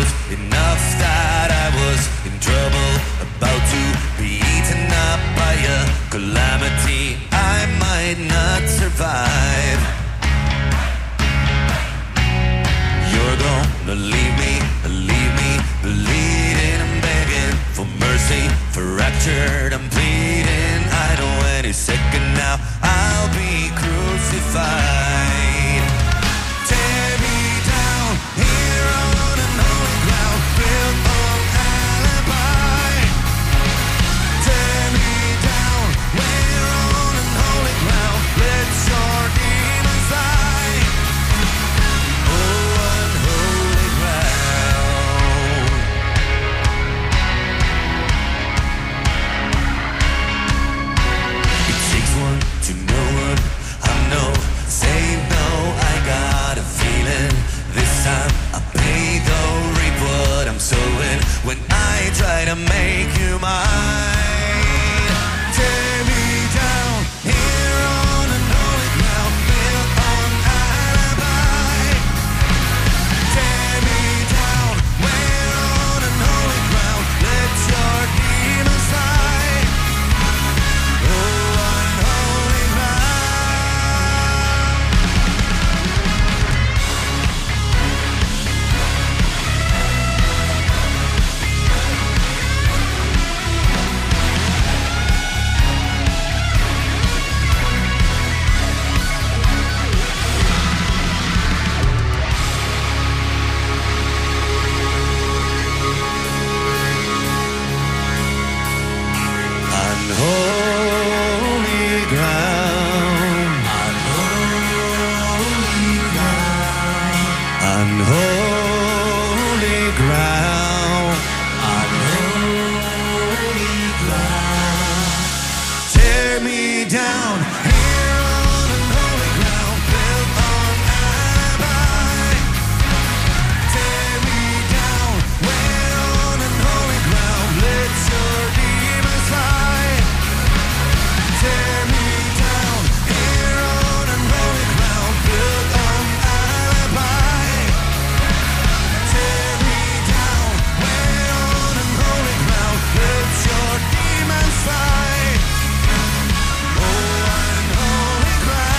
was enough that I was in trouble, about to be eaten up by a calamity I might not survive. You're gonna leave me bleeding and begging for mercy, fractured and bleeding. I know any second now I'll be crucified. Tear me down here on unholy ground, built on alibi. Tear me down where on unholy ground, let your demons lie. Oh, unholy ground. It takes one to know one. I'm no saint, no, I got a feeling this time I pay the reap what I'm sowing when I try to make you mine. Tear me down here on unholy ground, built on alibi. Tear me down where on unholy ground, let your demons lie. Oh, unholy ground. Unholy ground. Unholy ground. Unholy ground. Unholy ground. Tear me down here on unholy ground, built on alibi. Tear me down where on unholy ground, let your demons lie. Tear me down here on unholy ground, built on alibi. Tear me down where on unholy ground, let your demons lie. Oh, unholy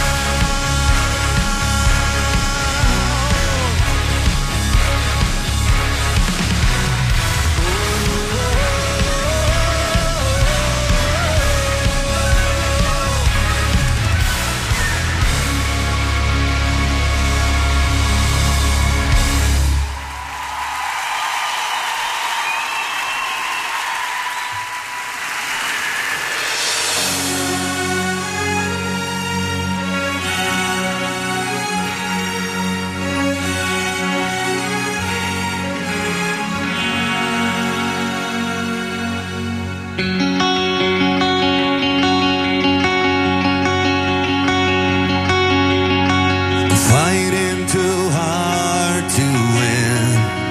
fighting too hard to win.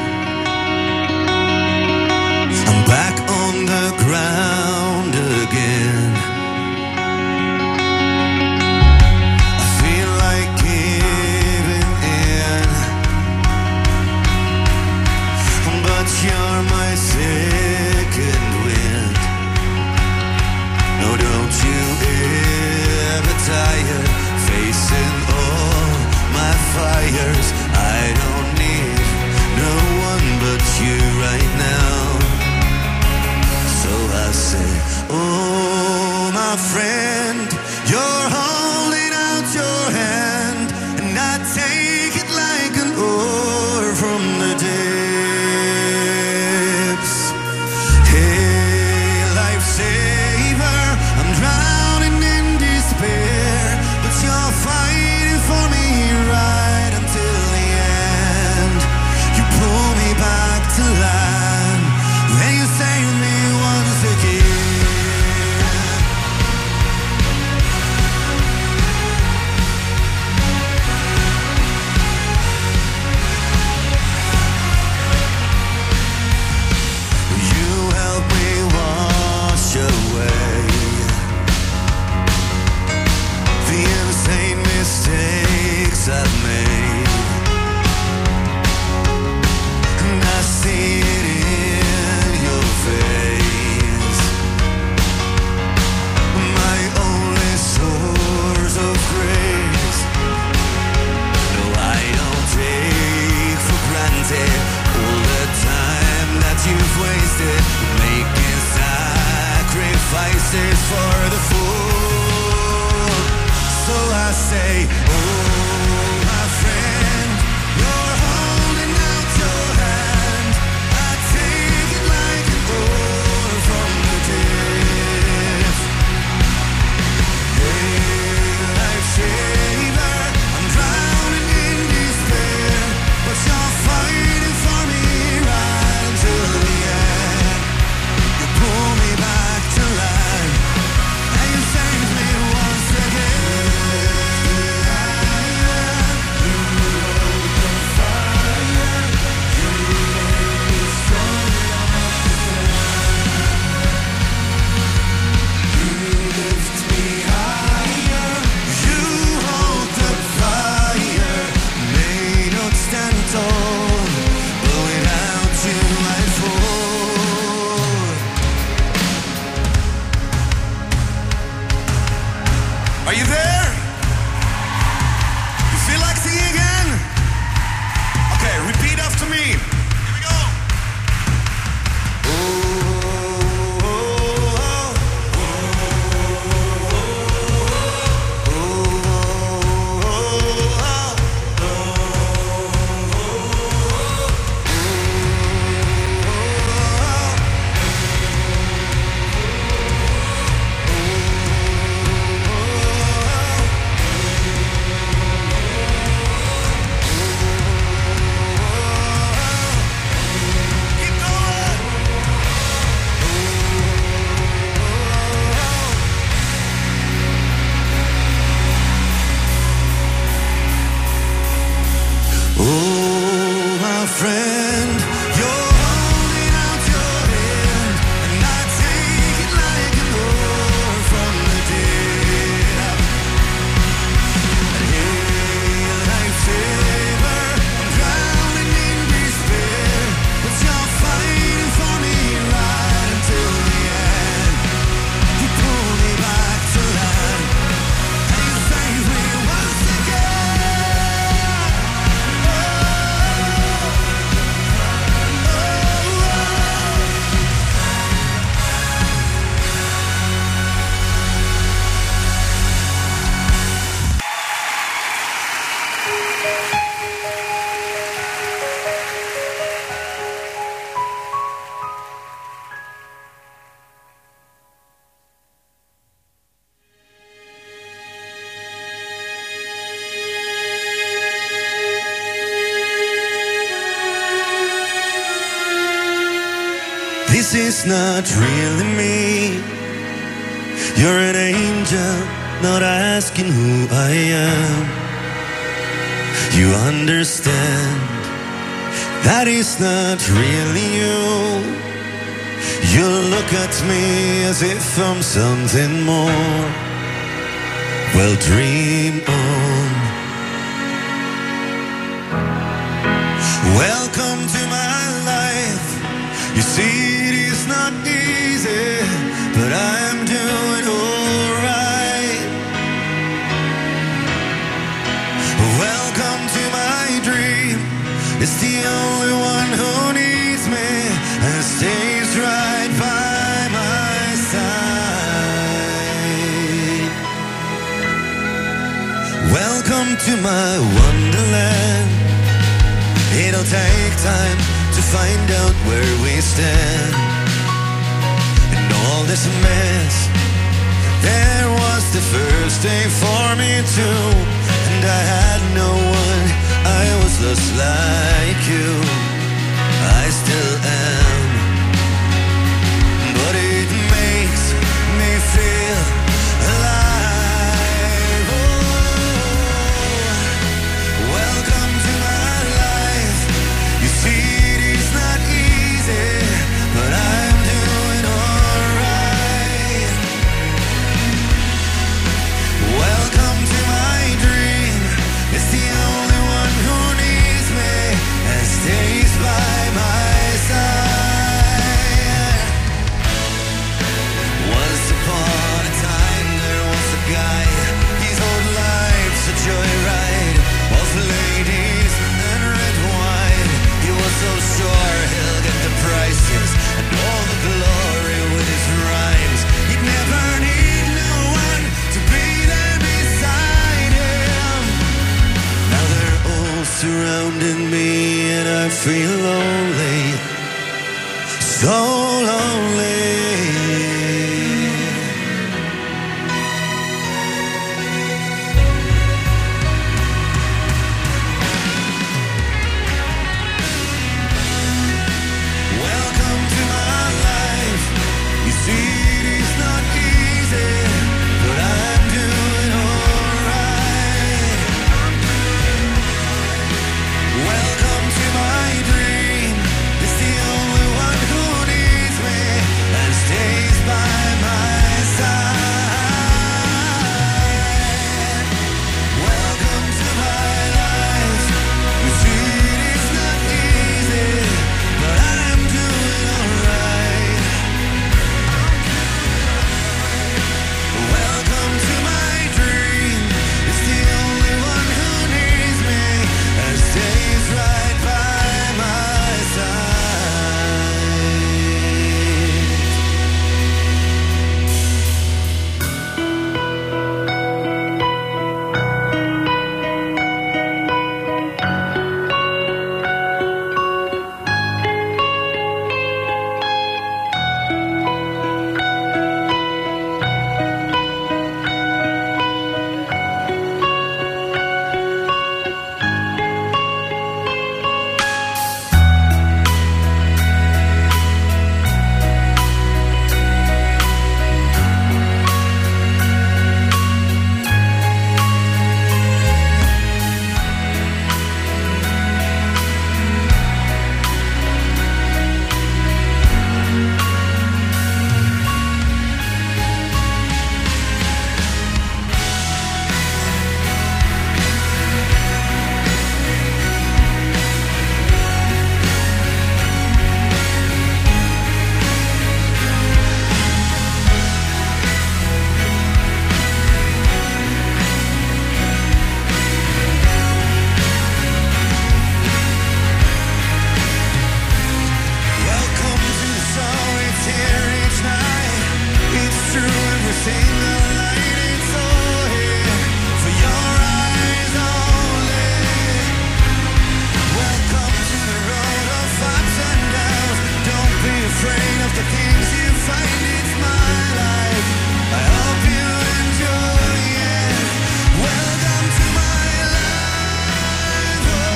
I'm back on the ground again. I feel like giving in, but you're my second wind. No, don't you ever tire facing all my fight. this is not really me. You're an angel, not asking who I am. You understand that is not really you. You look at me as if I'm something more. Well, dream on. Welcome to my life. You see, it is not easy, but I'm doing alright. Welcome to my dream. It's the only one who needs me and stays right by my side. Welcome to my wonderland. It'll take time to find out where we stand. And all this mess, there was the first day for me too. And I had no one, I was lost like you. I still am. But it makes me feel alive. Oh, welcome to my life. You see, it is not easy, but I'm doing alright. Welcome to my dream. It's the only one who needs me and stays by my side. Once upon a time there was a guy. His whole life's a joyride of ladies and red wine. He was so sure he'll get the prizes and all the glory with his rhymes. He'd never need no one to be there beside him. Now they're all surrounding me and I feel lonely, so lonely. Welcome to my life. You see, it is not easy, but I'm doing alright. Welcome to my dream. It's the only one who needs me and stays by my side. Welcome to my life. You see, it is not easy, but I'm doing alright. Welcome to my dream. It's the only one who needs me and stays right by my side. Welcome to the song, it's here each night. It's true, everything the light, it's all here for your eyes only. Welcome to the road of ups and downs. Don't be afraid of the things you find, it's my life. I hope you enjoy it. Welcome to my life. Oh.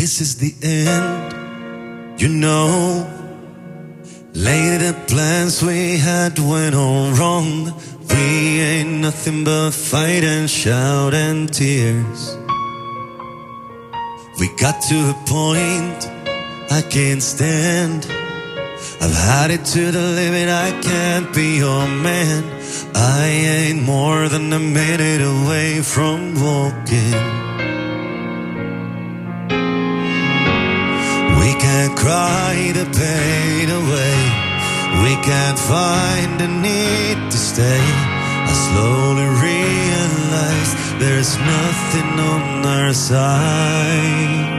this is the end. You know, lately the plans we had went all wrong. We ain't nothing but fight and shout and tears. We got to a point I can't stand. I've had it to the limit, I can't be your man. I ain't more than a minute away from walking. We can't cry the pain away. We can't find the need to stay. I slowly realize there's nothing on our side.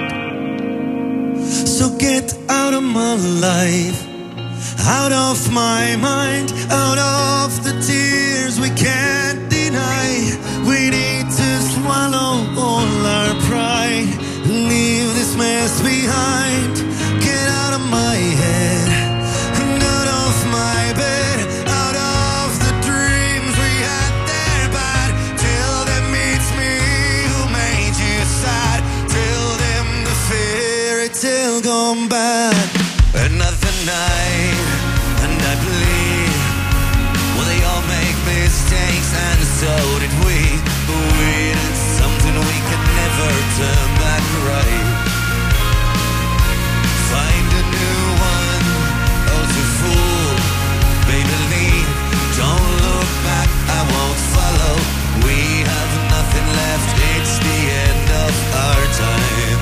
So get out of my life, out of my mind, out of the tears we can't deny. We need to swallow all our pride, leave this mess behind. Get out of my head and out of my bed, out of the dreams we had there bad. Tell them it's me who made you sad. Tell them the fairy tale gone bad. Another night and I bleed. Well, they all make mistakes and so did we. But we did something we could never turn back right. Find a new one, oh to fool. Baby, leave, don't look back, I won't follow. We have nothing left, it's the end of our time.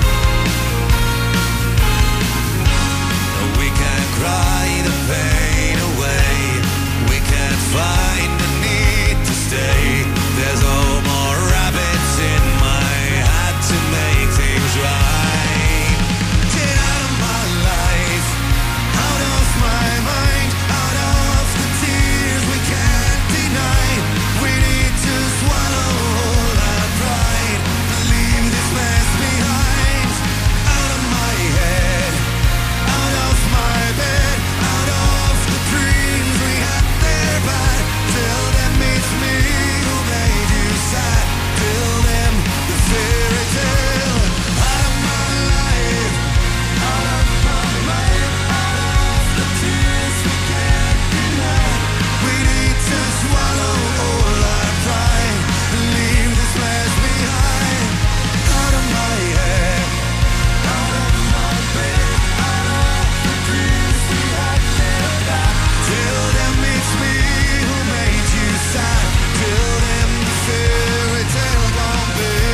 We can't cry the pain away. We can't find the need to stay. There's no more rabbits in my hat to make things right. Get out of my life, out of my mind, out of the tears we can't deny. We need to swallow all our pride, leave this mess behind. Out of my head, out of my bed, out of the dreams we had there bad. Tell them it's me who made you sad. Tell them the fairy tale. Out of my life, out of my mind, out of the tears we can't deny. We need to swallow all our pride, leave this mess behind. Out of my head, out of my bed, out of the dreams we had there bad. Tell them it's me who made you sad. Tell them the fairy tale gone bad.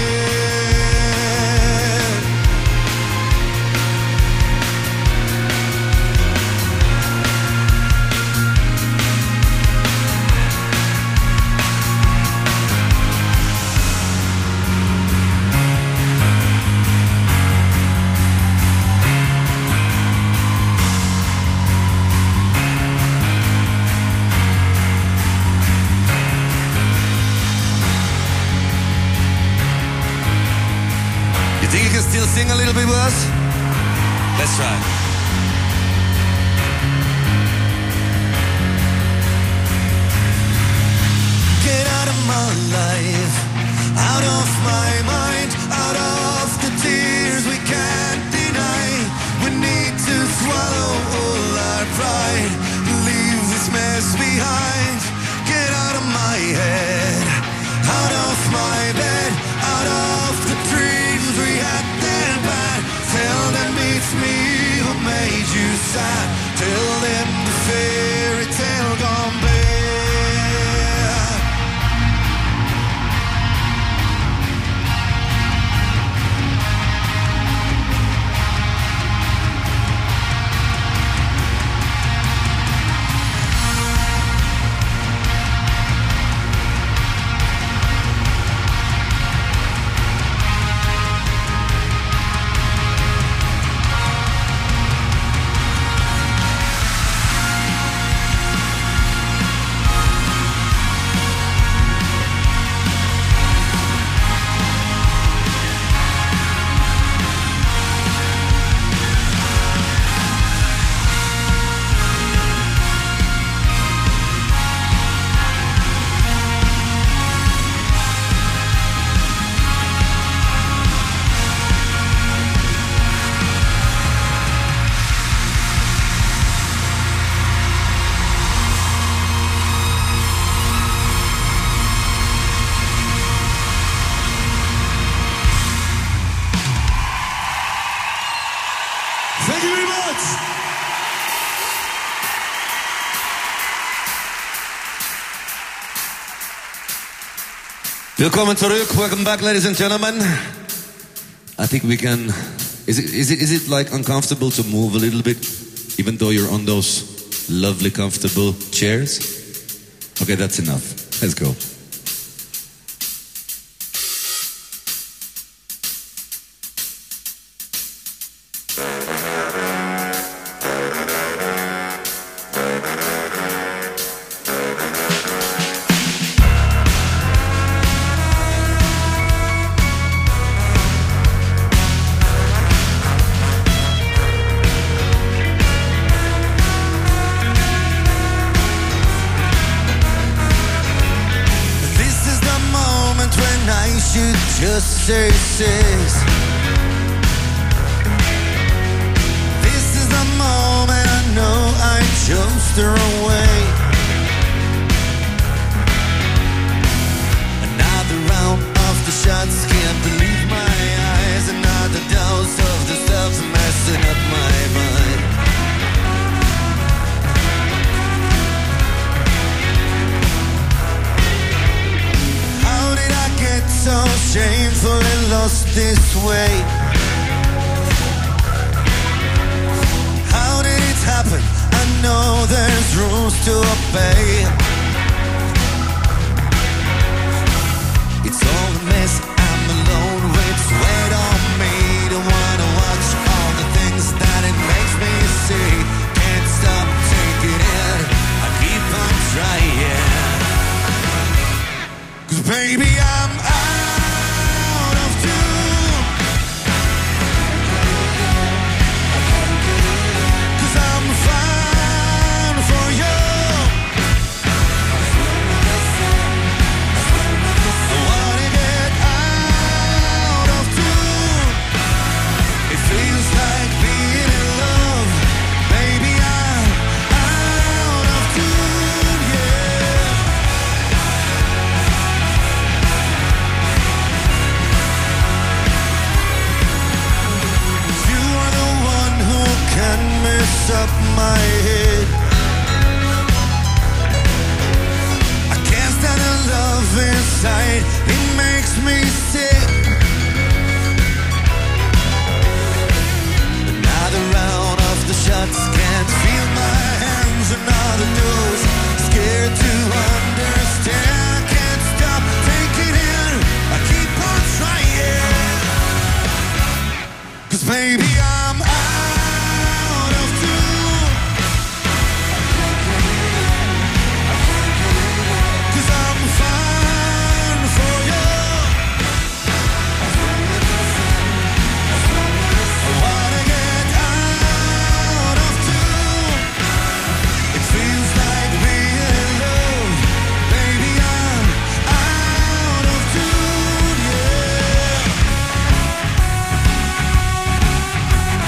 You think you can still sing a little bit with us? Let's try. Get out of my life, out of my mind, out of the tears we can't deny. We need to swallow all our pride, leave this mess behind. Get out of my head, out of my bed, out of the dreams we had there bad. Tell them it's me who made you sad. Tell them the fairy tale gone bad. Willkommen zurück. Welcome back, ladies and gentlemen. I think we can. Is it like uncomfortable to move a little bit, even though you're on those lovely, comfortable chairs? Okay, that's enough. Let's go. Just say six. This is the moment I know I chose the wrong way. Another round of the shots, can't believe my eyes. Another dose of the stuff's messing up my mind. How did I get so shamefully lost this way? How did it happen? I know there's rules to obey. It's all a mess, I'm alone with sweat on me. Don't wanna watch all the things that it makes me see. Can't stop taking it, I keep on trying. 'Cause baby I'm out of tune. 'Cause I'm fine for you. I wanna get out of tune. It feels like being in love. Baby I'm out of tune, yeah. You are the one who can mess up my head. I can't stand the love inside, it makes me sick. Another round of the shots, can't feel my hands. Another dose, scared to understand. Can't stop taking it, I keep on trying. 'Cause baby I'm out of tune. 'Cause I'm fine for you. I wanna get out of tune. It feels like being in love. Baby I'm out of tune, yeah.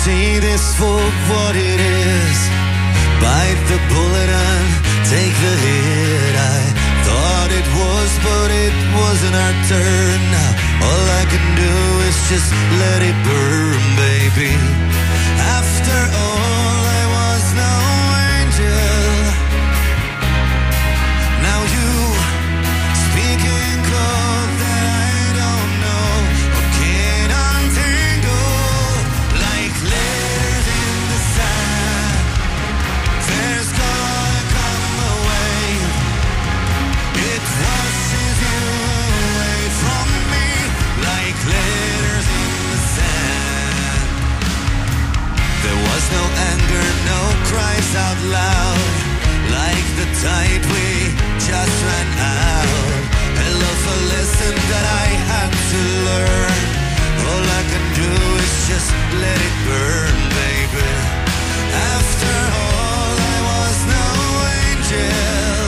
see this for what it is. Bite the bullet and take the hit. I thought it was, but it wasn't our turn. Now all I can do is just let it burn, baby. After all, I was no angel. Now you speak in code that I don't know or can't untangle. Like letters in the sand, there's gonna come a wave. It washes you away from me. Like letters in the sand. There was no anger, no cries out loud. Like the tide we just ran out. A love a lesson that I had to learn. All I can do is just let it burn, baby. After all, I was no angel.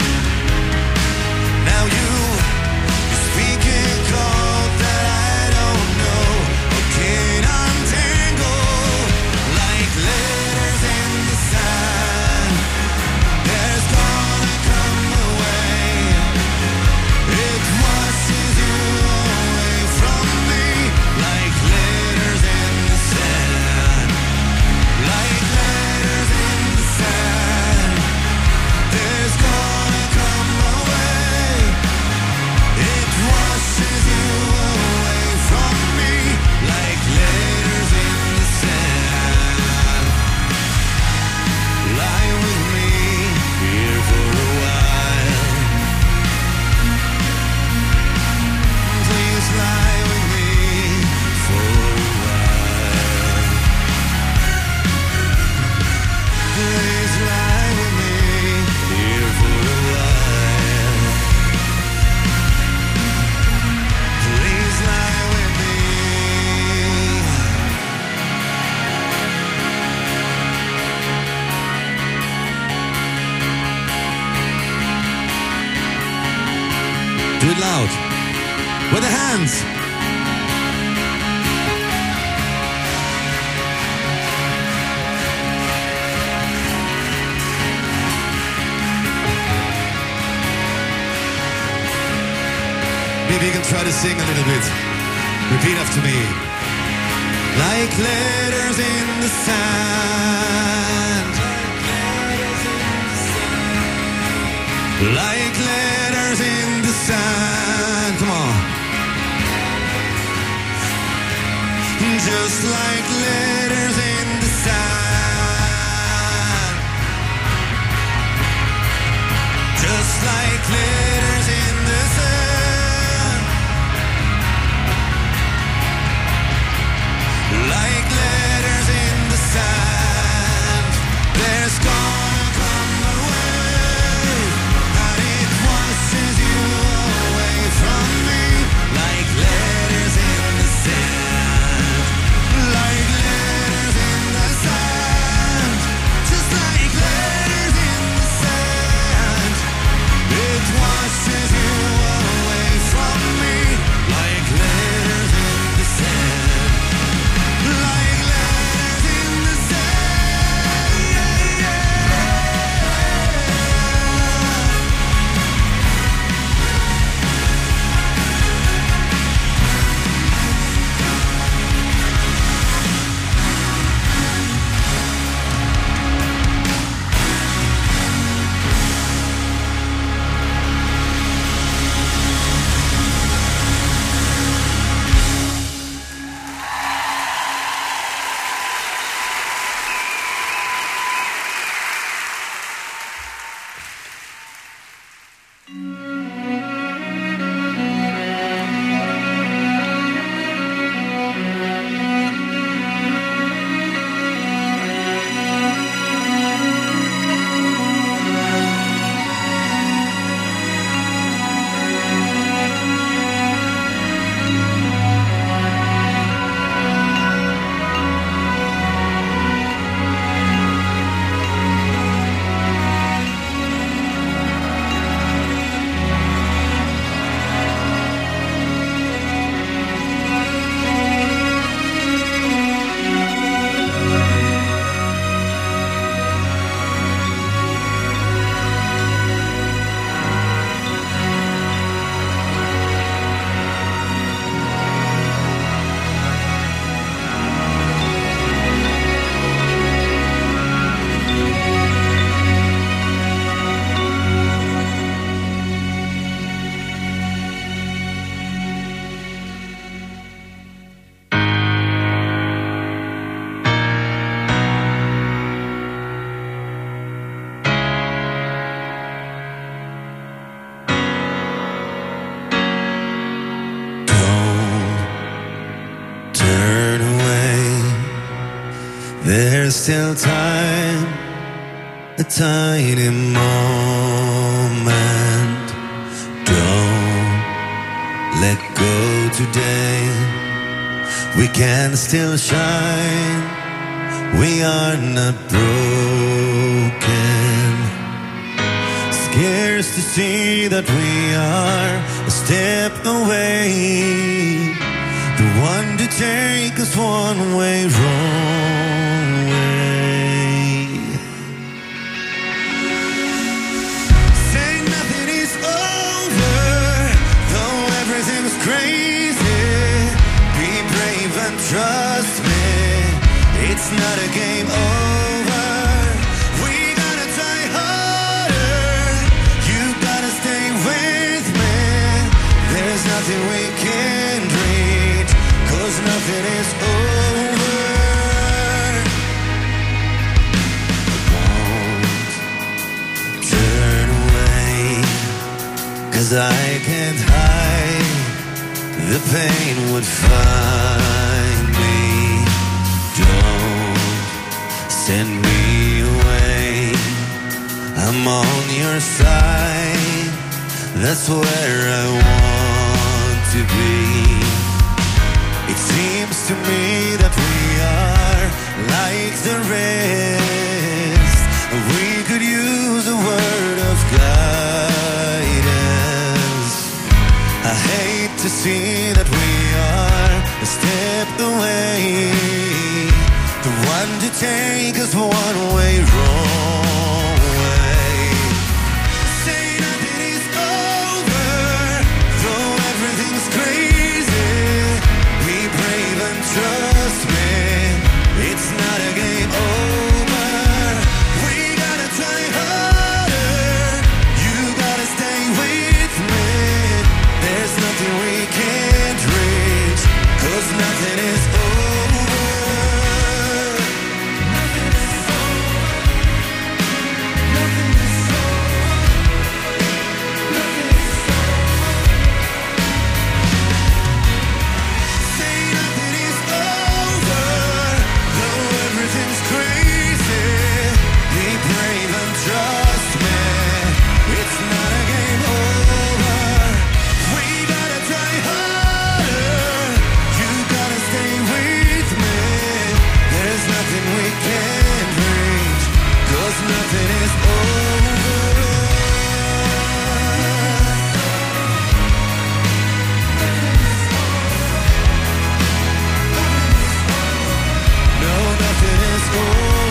Now you speak in code that I don't know or can't untangle. Like letters in the sand, there's gonna come a wave. It washes you away from me. Like letters in the sand. Like letters in the sand. There's gonna come a wave. It washes you away from me. Like letters in the sand. Lie with me here for a while. Please lie with me for a while. Please lie with me here for a while. Please lie with me. Do it loud. With the hands. Maybe you can try to sing a little bit. Repeat after me. Like letters in the sand. Like letters in the sand. Come on. Just like letters in the sand. Just like letters in the sand. Like letters in the sand. There's gonna come a wave, and it washes you away from me. Like letters in the sand. Like letters in the sand. There's still time, a tiny moment. Don't let go today. We can still shine. We are not broken. Scared to see that we are a step away. The one to take us one way wrong way. Say nothing is over, though everything's crazy. Be brave and trust me, it's not a game over. We gotta try harder, you gotta stay with me. There's nothing we can't reach, 'cause nothing is over. Don't turn away, 'cause I can't hide. The pain would find me. Don't send me away. I'm on your side. That's where I want to be. It seems to me that we are like the rest. We could use a word of guidance. I hate to see that we are a step away. The one to take us one way wrong way. Say nothing is over, though everything's crazy. Be brave and trust me, it's not a game over. We gotta try harder, you gotta stay with me. There's nothing we can't reach, 'cause nothing is over. Say nothing is over, though everything's crazy. Be brave and trust me, it's not a game over. We gotta try harder, you gotta stay with me. There's nothing we can't reach, 'cause nothing is over. No, nothing is over.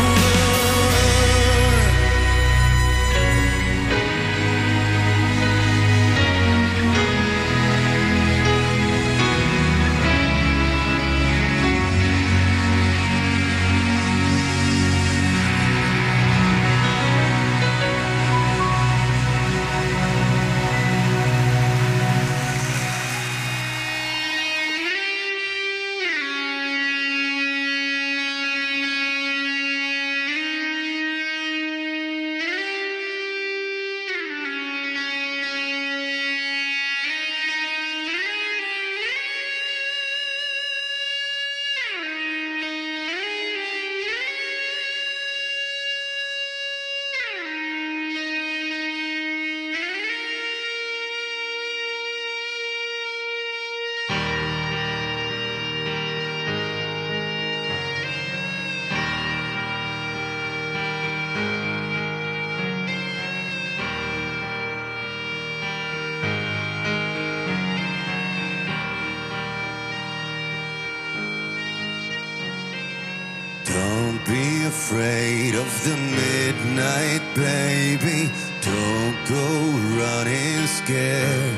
Don't be afraid of the midnight, baby. Don't go running scared.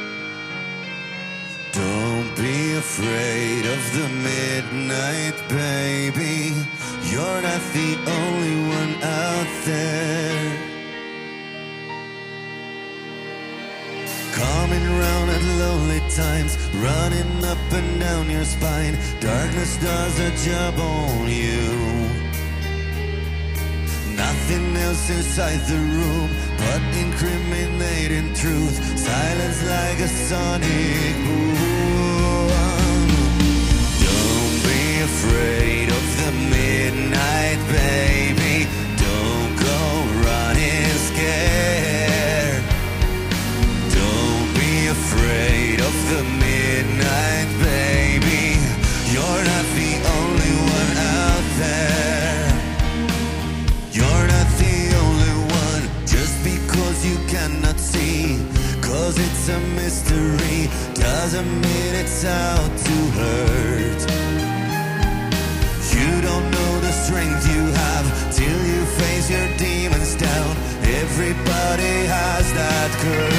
Don't be afraid of the midnight, baby. You're not the only one out there. Coming round at lonely times, running up and down your spine. Darkness does a job on you. Nothing else inside the room but incriminating truth. Silence like a sonic boom. Don't be afraid of the midnight. good.